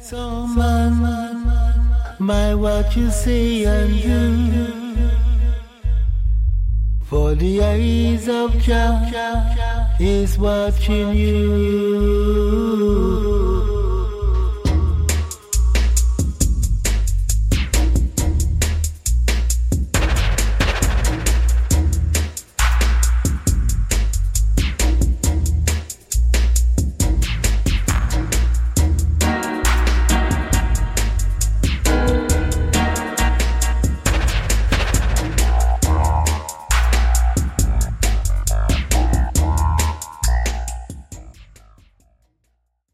So man, my what you say and do, for the eyes of Jah is watching you.